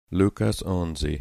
Lukas 11.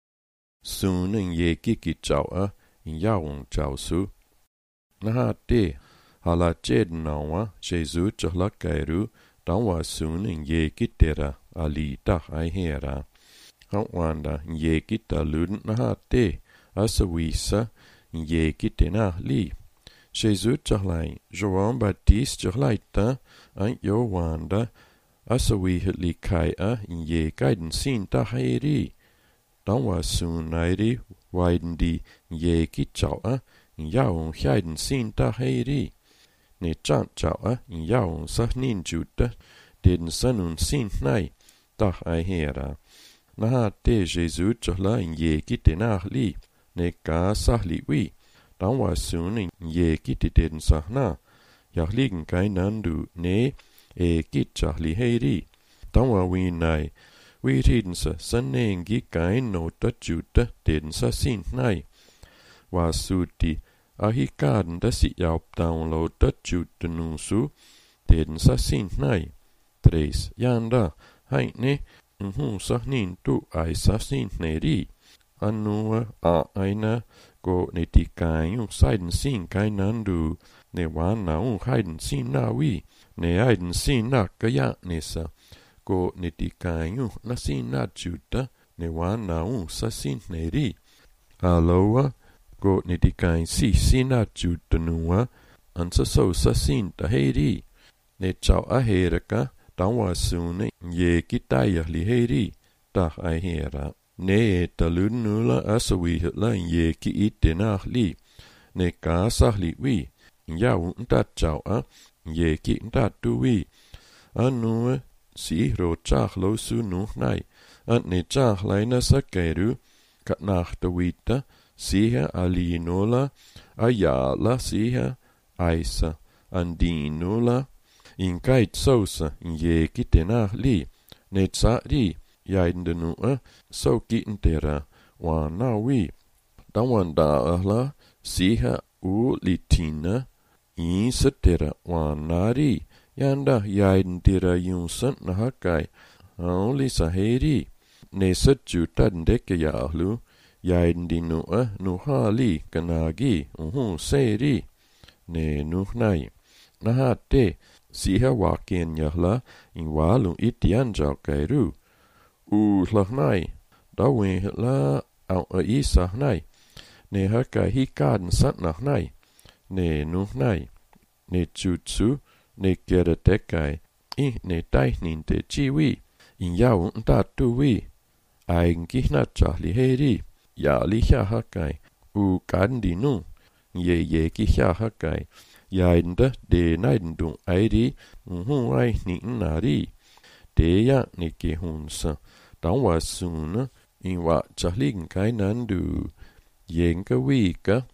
Sunen jekiki tjaua in jaun tjausu. Naha te hala nawa Jesu tjohla kairu danwa sunen jekitera alita aihera. Hawanda jekita luden naha te asawisa jekitena li. Jesu tjohlai João Baptiste tjohlaita an Joanda asawihet li kaia in jekaiden sin taheri. Dan was sunairi waiden di jeki tjaua in jaun heiden sin taheri. Ne tjant tjaua in jaun sahnin juta den sanun sin nai tah aihera. Naha te Jesu tjohla in jeki tenah li ne ka sahli wi. Dan was sunin jeki den sahna. Jahligen kainandu ne kitjahli heiri. Tanwa winai. Wiridinsa sanengi kain no tatjuta densa sintnai. Wasuti ahikaden da si jaup download tatjuta nusu densa sintnai. 3. Janda haine sahnin tu aisa sintneri. Anua aina go netikain saiden sin kainandu ne wana haiden sin nawi. Ne aiden sin nakaya nesa. Go netikain na sin nadjuta ne wana sa sintneri. Aloa go netikain si sin nadjuta nua ansa so sa sinta heri. Ne chau aheraka danwa sune ye kitaya li heri. Tah ahera. Ne talun nula asawihla ye ki itenah li. Ne ka sahli wi. Yaun tat chau ye ki tat tu wi. Anua si ro chach lo su nuhnai. An ne chach laina sakeru kat nachta wita siha alinola ayala siha aisa andinola in kait sosa ye ki tenah li. Ne tsa ri yaiden nua so ki intera wana wi. Dan da ahla siha u litina in setera wanari. Yanda yaiden tira yunsan nahakai auli saheri. Ne setjutan deke yahlu yaiden di nua nuhali kanagi seri. Ne nuhnai. Nahate siha wakien yahla in walung itian jau kairu. Lahnai dawen la au isahnai. Ne hakai hikaden satnahnai. Ne nuhnai. Ne jutsu ne keretekai ne taihnin te chiwi in jaun tatu wi ain kihnatjahli heri ja liha hakai kandi nu ye kiha hakai yainda de naidendung airi ai ni nari de ya ne kehunsa dan wasuna in wa jahligen kainandu yenka wika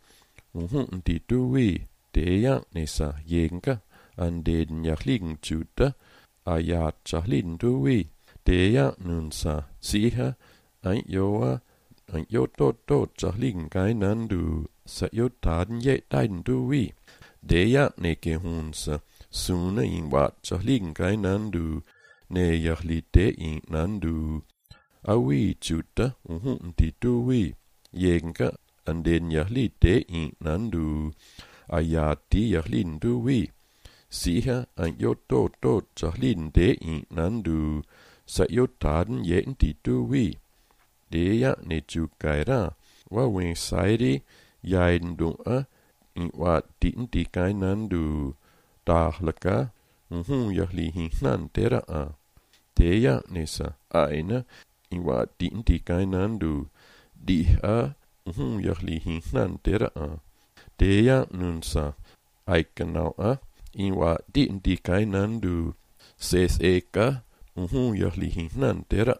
di tu wi de ya ne sa yenka an den jahligen juta ayat jahlin duwi deya nunsa siha an yoa an yotot jahligen kainandu sa yotaden ye taiden duwi deya neke hunsa suna in wat jahligen kainandu ne jahlite in nandu awi juta di duwi yenka an den jahlite in nandu ayat di jahlin duwi siha an yotot jahlin de in nandu sa yotaden yen di duwi deya ne jukaira wa wen sairi yaiden dunga in wat di kainandu tahlaka jahli hinan tera deya ne sa aina in wat di kainandu diha jahli hinan tera deya nunsa aikanau in wa di kainandu ses eka jahli hinan tera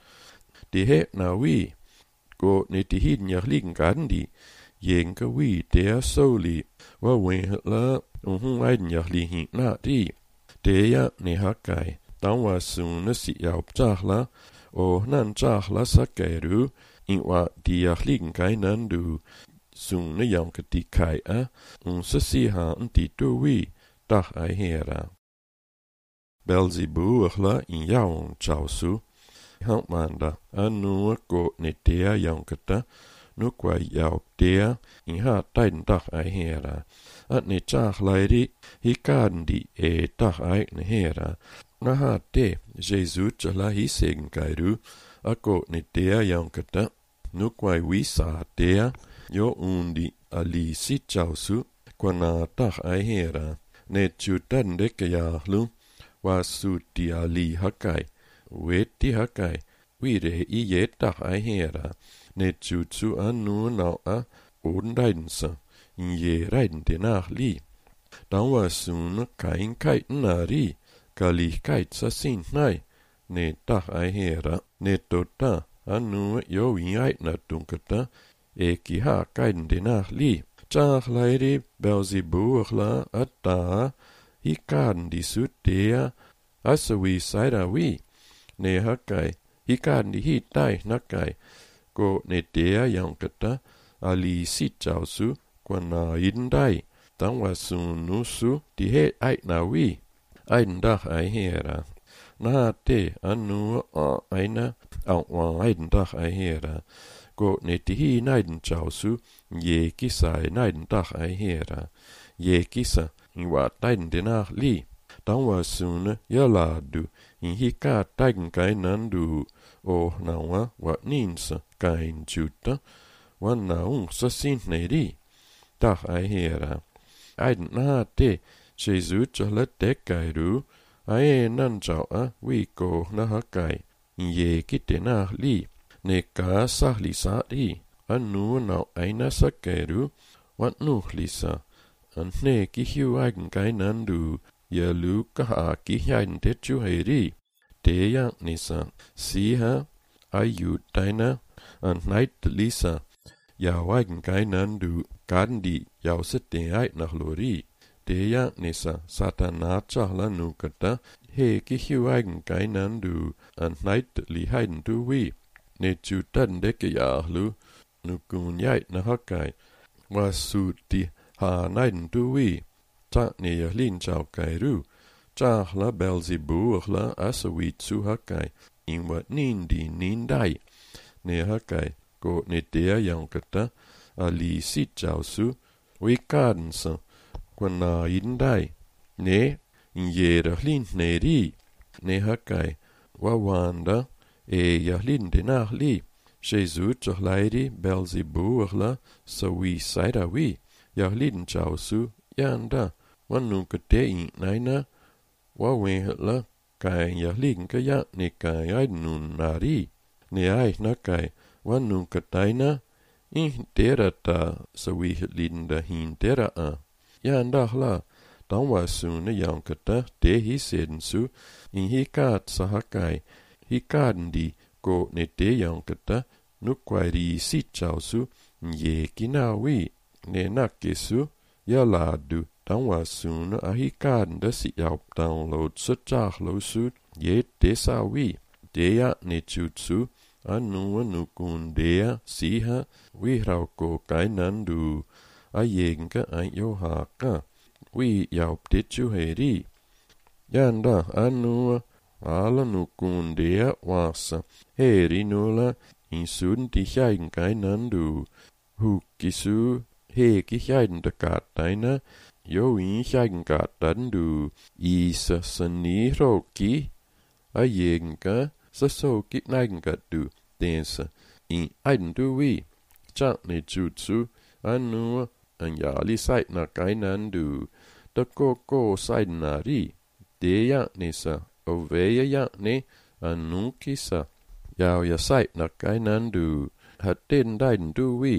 de he na wi go netihiden jahligen gandi yenka wi der soli wa wen la aiden jahli hinna di deya ne hakai dan wa suna si jaup jahla nan jahla sakeru in wa di jahligen kainandu suna jamka di kai sa siha di tu wi tah ahera. Belzebul in jaun tjausu Hauptmanda anu ko ne dea yang kata nu kwa yau dea in ha tain tak ai hera at ne chak lairi hi kan di e tak ai ne hera na ha te Jesus chala hi segen kairu ako ne dea yang kata nu kwa wi sa dea yo undi ali si chau su kwa na tak ai hera ne chutan de kaya lu wa su ti ali hakai weti hakai wire i tak ai hera ne jutsu anu nau a undainsa in ye rein de nach li dan wa sun kain kai nari kali kai sa sin nai ne tak ai hera ne tota anu yo in ai na tunkata e ki ha kai de nach li chach lairi Belzebub la atta hi kan di sutia asawi saida wi ne hakai hi kan di hi tai nakai ko ne dea yang kata ali si chau su kwa na in dai tang wa su nu su di he ai na wi ai nda ai hera na te anu a aina au wa ai nda ai hera ko ne ti hi nai chau su ye ki sai nai nda ai hera ye ki sa in wa tai de na li tang wa su ne ya la du in hi ka tai kai nan du o na wa ninsa kain juta wa na sa sin nei ri ta ai hera ai na te Jesus chala te kai ru ai nan chao a wi ko na ha kai ye ki te na li ne ka sa li sa ri anu na ai na sa kai ru wa nu li sa an ne ki hiu ai kai nan du ye lu ka ha ki hain te chu hai ri te ya ni sa si ha ayu taina an night lisa ya wagen kainan du kan di yau sete ai nach lori te ya nisa satana chahla nu kata he ki hi wagen kainan du an night li hain du wi ne chu tan de ke ya lu nu kun yai na hakai wa su ti ha nain du wi ta ne ya lin chao kai ru chahla Belzebub la asawi chu hakai in wat nin di nin dai ne hakai ko ne dea yang kata ali si chau su wi kan sa kwa na in dai ne in ye ra lin ne ri ne hakai wa wanda e ya lin de na li Jesus cho lairi Belzebub la sa wi sai da wi ya lin chau su yanda wan nu ka te in naina wa we la kai ya lin ka ya ne kai ai nun nari ne ai na kai wan nu ka taina in tera ta sa wi lin da hin tera a ya nda la dan wa su ne yang ka ta te hi sen su in hi ka sa ha kai hi ka ndi ko ne te yang ka ta nu kwai ri si chau su ye ki na wi ne na ke su ya la du dan wa su ne a hi ka nda si yau download sa cha lo su ye te sa wi te ya ne chu su anu kun dea si ha wi rau ko kai nan du a yen ka ai yo ha ka wi yau te chu he ri yanda anu ala nu kun dea wasa he ri nu la in sun ti hain kai nan du hu ki su he ki hain da ka taina yo in hain ka tan du i sa ni ro ki a yen ka sa so ki nain ka du tensa in ain du wi cha ne jutsu anu an ya li sai na kai nan du ta ko sai na ri te ya ne sa o ve ya ne anu ki sa yao ya sai na kai nan du ha ten dai du wi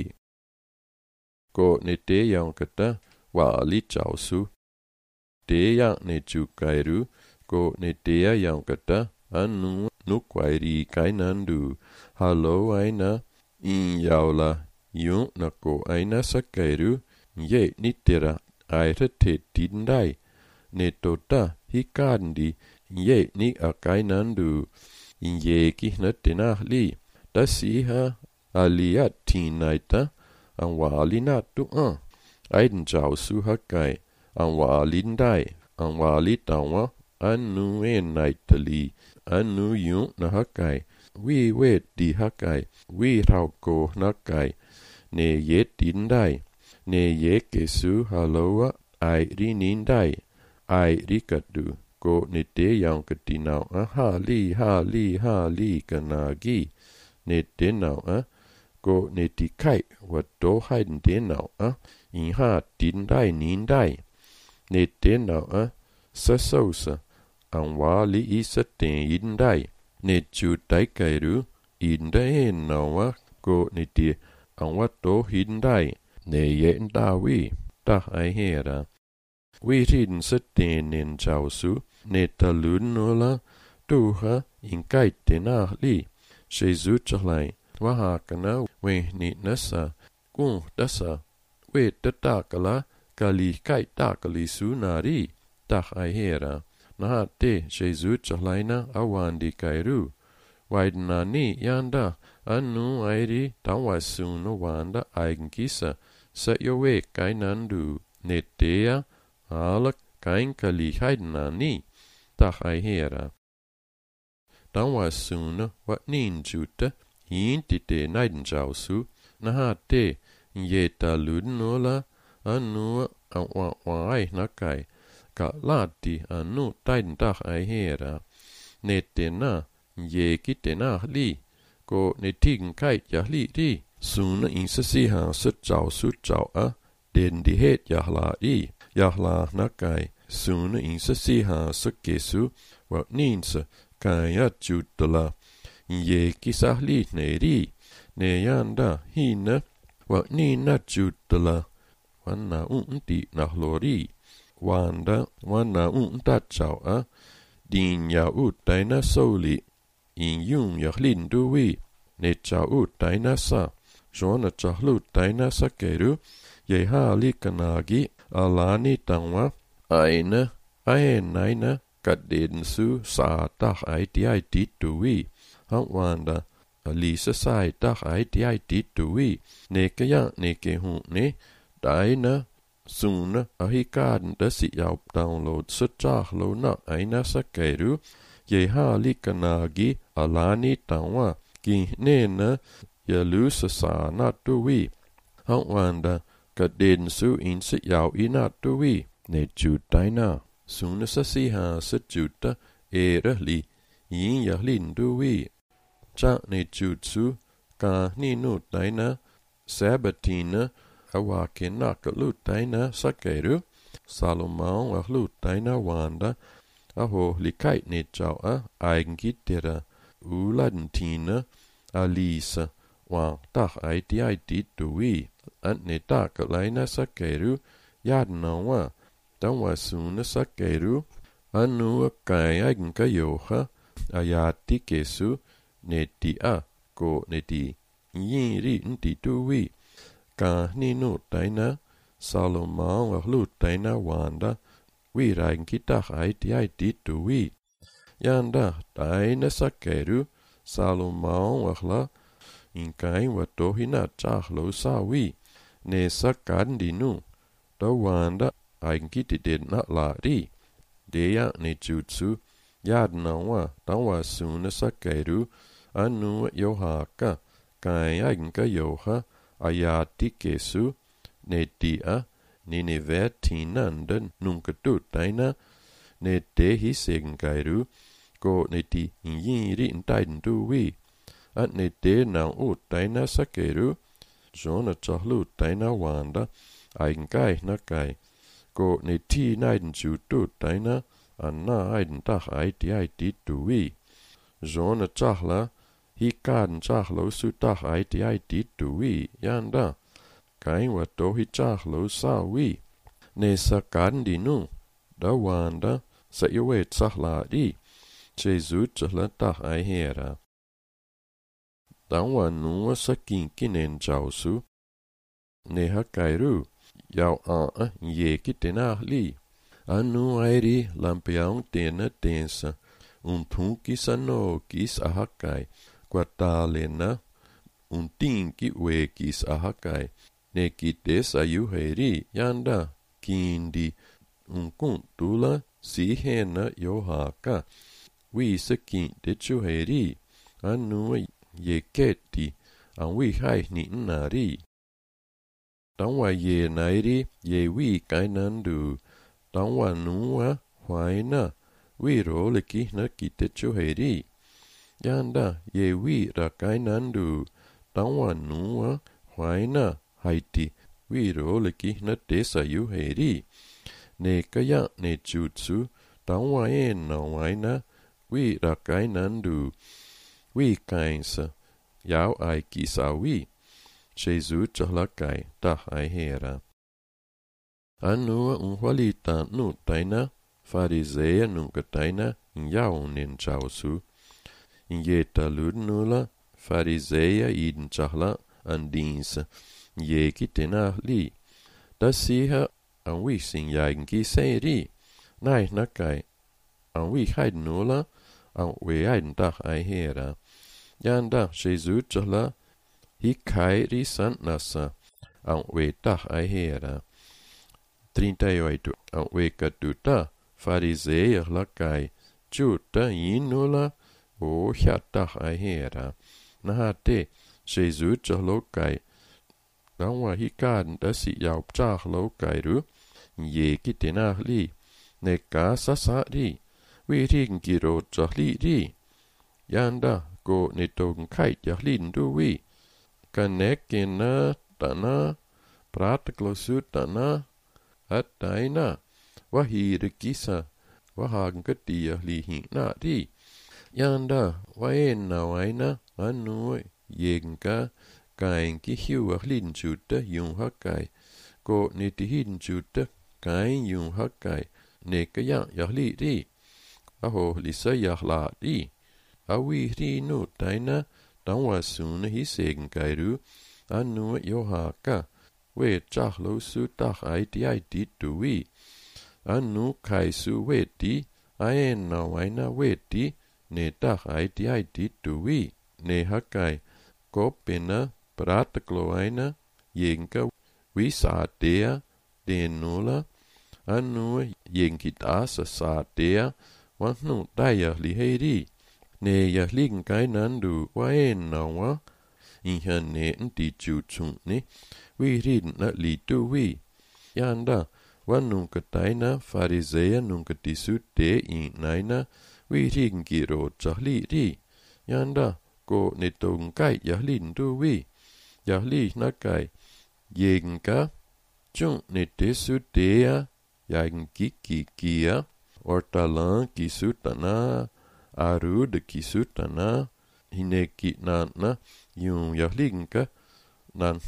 ko ne te yang ka ta wa li chao su te ya ne chu kai ru ko ne te ya yang ka ta anu nu kwai ri kai nan du hello aina in yao la yu na ko aina sa kai ru ye ni tera ai re te tin dai ne to ta hi kan di ye ni a kai nan du in ye ki na te na li ta si ha aliat tin nai ta an wa li na tu ai den chao su ha kai an wa lin dai an wa li ta wa anu e nai ta li anu yu na ha kai vi vet di hakai, vi rauko nakai, ne ye tindai, ne ye kesu haloa, ai rinindai, ai rikadu, ko ne te yang katinau ha li kanagi, ne te nau ko ne ti kai wa do haiden te nau in ha tindai nindai, ne te nau sa sausa, an wali isa te indai, ne chu tai kairu, indai nau ko ne ti an wa do hindai, ne ye ndawi, ta ai hera. Vi rin sa te nen chau su, ne ta lun no la, tu ha in kai te na li, she zu chalai, wa ha kana we ni nasa, kun dasa, we ta ta kala, kali kai ta kali su na ri, ta ai hera. Na ha te she zu chalai na awan di kairu, waid na ni yanda, anu airi tawa su no wanda aigen kisa, sa yo we kai nandu, ne te ya, alak kain kali haidna ni, ta ai hera. Tawa suna wa nin juta, yin ti te naiden jau su, na ha te, ye ta luden nola, anu wa ai na kai, ka lati anu taiden ta ai hera. Ne te na, ye ki te na li, ko ne tigen kai ja li ri, suna in sa si ha sa jau den di het ja la i, Yahla nakai suna in sa si ha sa kesu wa ninsa kaya jutala ye kisahli ne ri ne yanda hina wa nina jutala wana unti na hlori wana unta chau din ya utaina soli in yung ya linduwi ne chau utaina sa jona chahlu utaina sa keru ye ha likanagi alani tangwa aina kadden su sa ta ai ti tuwi hawanda alisa sai ta ai ti tuwi ne kaya ne ke hu ne daina suna ahikan da si yau download sa cha lo na aina sa keru ye ha likanagi alani tangwa ki ne na ya lu sa na tuwi hawanda kadden su in si yau ina tuwi ne jutaina suna sa si ha sa juta li yin ya lin tuwi cha ne jutsu ka ni nu taina sabatina awa ke na ka lu taina sa keru salomon wa lu taina wanda aho likai ne chau eigen gittera uladintina alisa wa ta ai ti tuwi an ne ta ka laina sa keru yad na wa tan wa suna sa keru anu kai aigen ka yoha ayati kesu ne ti ko ne ti yin ri nti tuwi ka ni nu taina salomon wa lu taina wanda wi rain kita ai ti tuwi yanda taina sa keru salomon wa la in kai wa to hina cha lo sa wi ne sa kan di nu da wanda aigen kiti den na la ri de ya ne jutsu yad na wa ta wa suna sa keru anu yohaka kai aigen ka yoha ayati kesu ne ti ni ne vertinanden nunca tu taina ne te hi segen kairu ko ne ti yin ri taiden tu wi at ne te na taina sa keru jona chahlu taina wanda aigen kai na kai ko ne ti naiden ju tu taina anna aiden ta ai ti tu wi jona chahla hi kan chahlo su ta ai ti tu wi yanda kai wa to hi chahlo sa wi ne sa kan di nu da wanda sa iwe chahla di jesu chahla ta ai hera dan wa nu sa kinen chau su ne ha kairu yau ye kitena li anu airi lampiang tena tensa thun kisano kis ahakai Quatalena tinki we kis ahakai ne kites ayu heri yanda kindi kuntula si hena yohaka wi sa kin te chu heri anu ye keti an wi hai ni nari tang wa ye nairi ye wi kainandu tang wa nuwa huaina wi ro le ki na ki te chu heri yanda ye wi ra kainandu tang wa nuwa huaina haiti wi ro le ki na te sa yu heri ne kaya ne jutsu tang wa e na waina wi ra kainandu wi kainsa yao ai ki sa wi Jesus chahla kai ta ai hera anu unwali ta nu taina farisea nu kataina yao nen chausu ye ta ludnula farisea iden chahla andins ye kitena li da siha an wi sin yain ki seri nai nakai an wi haid nula an we aiden ta ai hera yanda Jesus chahla hi kai ri san nasa an we ta ai hera 38 an we katuta farisea la kai chuta inula o hiata ai hera na te Jesus chahlo kai dan wa hi kan da si yau cha lo kai ru ye kitena li ne ka sa sa ri wi ring ki ro cha li ri yanda go ne tong kai ya lin du wi kanekena tana prataklosu tana ataina wahir kisa wahagan katia lihi na ri yanda waena waina anu yenka kain ki hiu lin chuta yung hakai ko ne ti hin chuta kain yung hakai ne kaya ya li ri aho lisa ya la ri awi ri nu taina tangwa sun hi segen kairu anu yohaka we chahlo su ta ai ti ai ti tu wi anu kai su we ti ai na waina we ti ne ta ai ti tu wi ne hakai ko pena prataklo aina yenka wi sa dea de nula anu yenkita sa dea wa nu daya li heri ne ya ligen kainandu waena wa inhan ne nti jutsu ne wi rin na li tu wi yanda wanu kataina farisea nun katisu te in naina wi rin giro chahli ri yanda ko ne tong kai ya lin tu wi ya li na kai yenka chung ne te su te ya ki kia ortalan ki sutana aru de kisutana hineki na yung yahlinka nan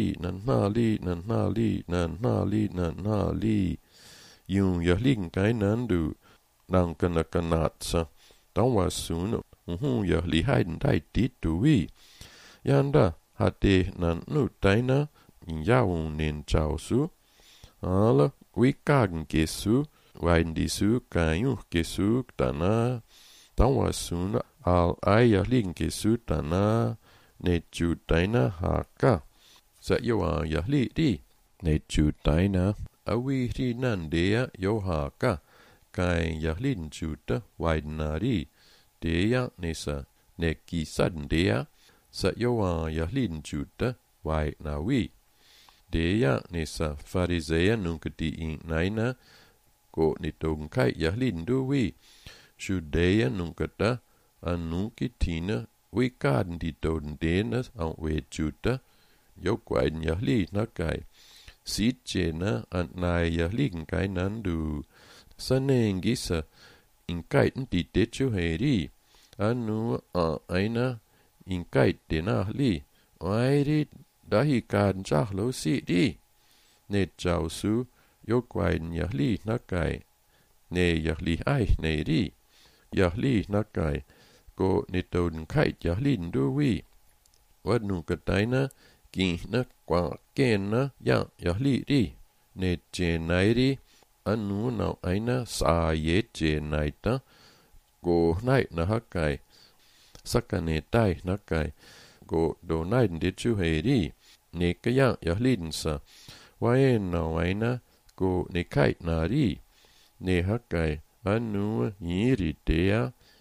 nali yung yahlinka nandu nang kanakanatsa tangwa sun yahli haiden dai tituwi yanda hate nan nu taina yaung nen chausu ala wikagen kesu waindisu kayuh kesu tana tangwa sun al aya linke sutana ne chutaina haka sa yoa yahli ri ne chutaina awi ri nandea yo haka kai yahlin chuta wainari dea nesa ne kisandea sa yoa yahlin chuta wainawi dea nesa farisea nunkati in naina ko nitong kai yahlin duwi Judea nunkata anukitina wikaden di ton denas an we juta yokwain yahli nakai sitjena an nai yahligen kai nandu sanengisa in kaiten di techu heri anu aina in kait denahli wairi dahi kan chahlo si di ne chausu yokwain yahli nakai ne yahli ai ne ri yahli nakai ko niton kai yahlin duwi wanu kataina ki na kwa kena ya yahli ri ne chenai ri anu na aina sa ye chenai ta ko nai na hakai sakane tai nakai ko do nai de chu he ri ne kaya yahlin sa wae na aina ko ne kai na ri ne hakai anu yiri dea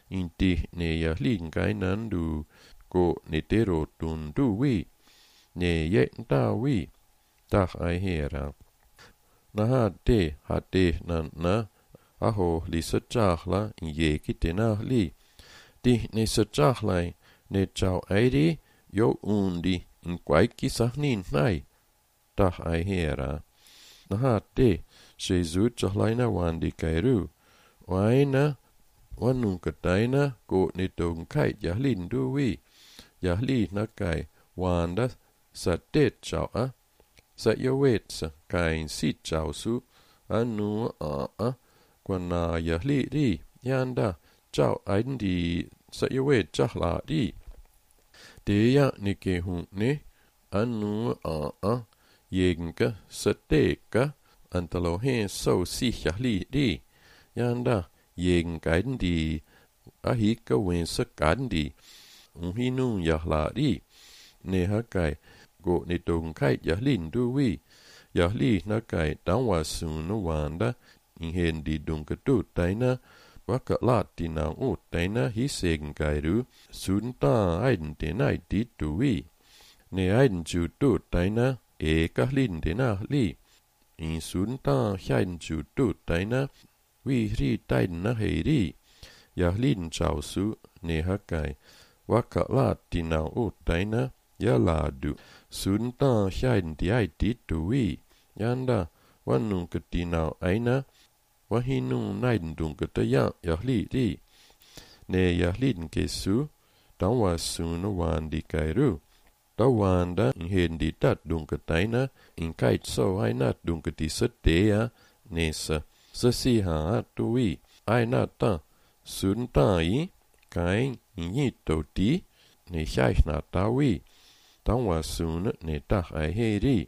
inti ne ya lin cái nan du cô ne te ro tun du vi ne ye ta vi ta ai hera na ha te nan na aho li sa chak la ye ki te na li ti ne sa chak lai ne chao ai di yo undi in quai ki sa nin nai ta ai hera na ha te Jesus chak lai na wan di kai ru wai na wan nung ka tai na cô ne tong kai ya lin du vi ya li na kai wan da sa te chao a sa yo wet sa kai si chao su anu a quan na ya li di yan da chao ai di sa yo wet chak la di te ya ni ke hu ne anu a yeng ka sa te ka antalo he so si ya li di yan da yeng kai di a hi ka wen sa kan di hi nu ya la di ne ha kai go ne tong kai ya lin du vi ya li na kai dang wa su no wan da in hen di dung ka tu tai na wa ka la ti na u tai na hi seng kai ru sun ta ai de nai di tu vi ne ai ju tu tai na e ka lin de na li in sun ta hian ju tu tai na vi ri tai na he ri ya lin chao su ne ha kai wa ka la ti na u tai na ya la du sun ta hian di ai di tu vi yan da wan nung ka ti na ai na wa hi nu nai dung ka ta ya li di ne ya lin ke su dang wa su no wan di kai ru ta wan da in hen di tat dung ka tai na in kai so ai na dung ka ti sa te ya ne sa si ha tu vi ai na ta sun ta yi kai yi to ti ne sai na ta vi dang wa su ne ta ai he ri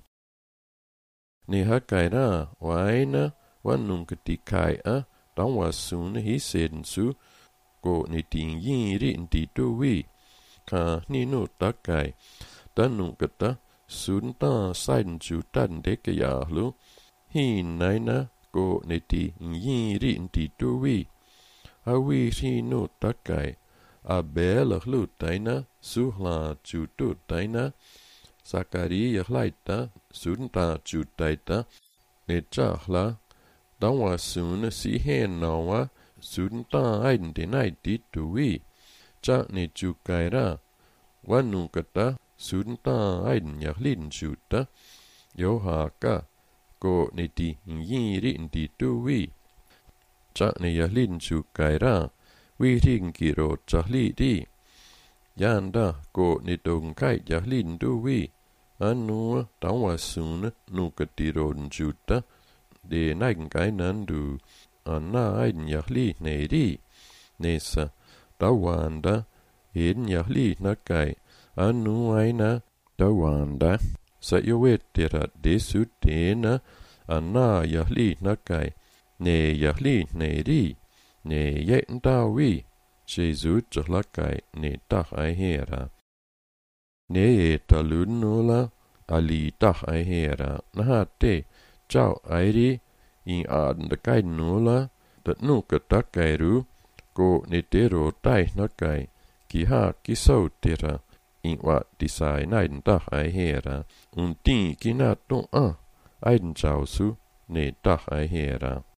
ne ha kai na wai na wan nung ka ti kai a dang wa su ne hi sen su ko ne ting yi ri ti tu vi ka ni nu ta kai ta nung ka ta sun ta san ju tan de ka ya lu hi nai na ko ne ti yi ri ti tu vi a vi hi nu ta kai a be la lu tai na su la ju tu tai na sakari ya lai ta sun ta ju tai ta ne cha la dang wa sun si hen na wa sun ta ai de nai ti tu vi cha ne ju kai ra wa nu ka ta sun ta ai ya lin ju ta yo ha ka ko ne ti yi ri ti tu vi cha ne ya lin ju kai ra vi ring ki ro cha li di yan da ko ne tong kai ya lin du vi anu dang wa sun nu ka ti ro ju ta de nai kai nan du na ai ya li ne di ne sa ta wan da hin ya li na kai anu ai na ta wan da sa yo wet te ra de su te na na ya li na kai ne ya li ne di ne ye ta vi Jesus cho la kai ne ta ai hera ne ye ta lun no la ali ta ai hera na ha te chao ai ri in an da kai no la da nu ka ta kai ru ko ne te ro tai na kai ki ha ki so te ra in wa ti sai nai ta ai hera un ti ki na to a ai chao su ne ta ai hera